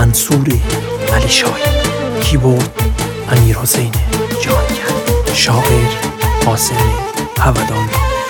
منصور علی شاهی، کیبورد امیرحسین جهانگرد، شاعر قاسم هواداری.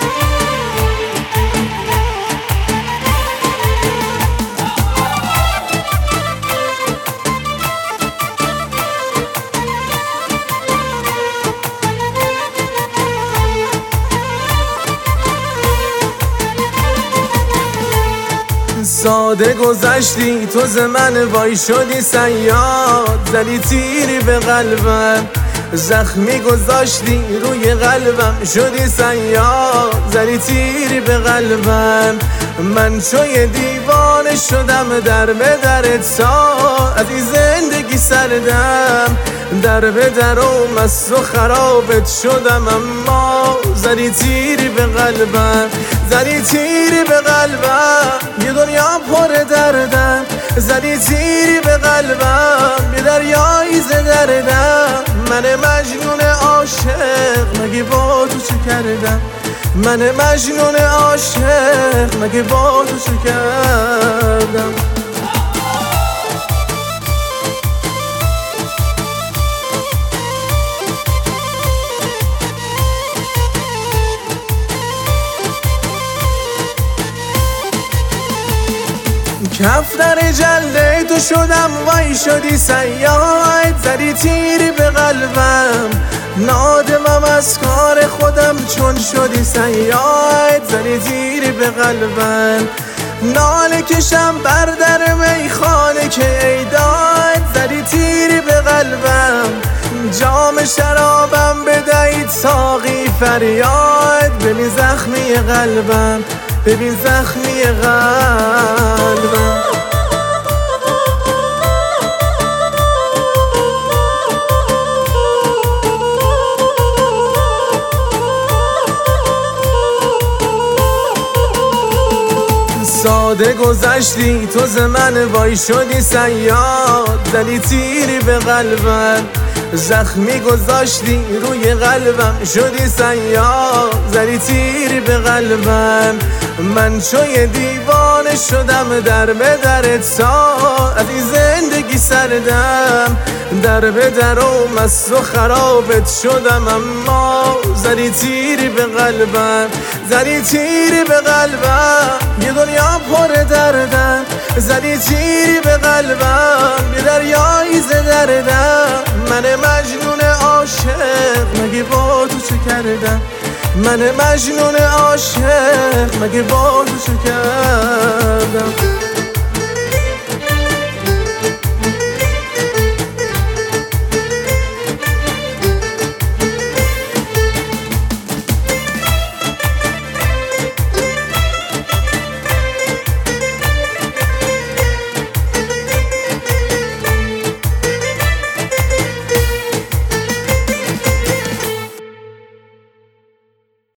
ساده گذشتی تو ز من، وای شدی صیاد، زدی تیری به قلبم، زخمی گذاشتی روی قلبم، شدی صیاد، زدی تیری به قلبم. من چوی دیوانه شدم در به درت، تا از این زندگی سردم، در به در و مست و خرابت شدم، اما زدی تیری به قلبم، زدی تیری به قلبم، یه دنیا پر دردم، زدی تیری به قلبم، یه دریایی ز دردم. من مجنون عاشق مگه با تو چه کردم، من مجنون عاشق مگه با تو چه کردم. کفتر جلده تو شدم، وای شدی صیاد، زدی تیری به قلبم، نادمم از کار خودم چون شدی صیاد، زدی تیری به قلبم. ناله کشم بر در میخانه که ای داد، زدی تیری به قلبم، جام شرابم بدهید ساقی فریاد، ببین زخمی قلبم، ببین زخمی قلبم. ساده گذشتی تو ز من، وای شدی صیاد، زدی تیری به قلبم، زخمی گذاشتی روی قلبم، شدی صیاد، زدی تیری به قلبم. من چوی دیوانه شدم در به درت، تا از این زندگی سردم، در به در و مست و خرابت شدم، اما زدی تیری به قلبم، زدی تیری به قلبم، یه دنیا پر دردم، زدی تیری به قلبم، یه دریایی ز دردم. من مجنون عاشق مگه با تو چه کردم، من مجنون عاشق مگه با تو چه کردم.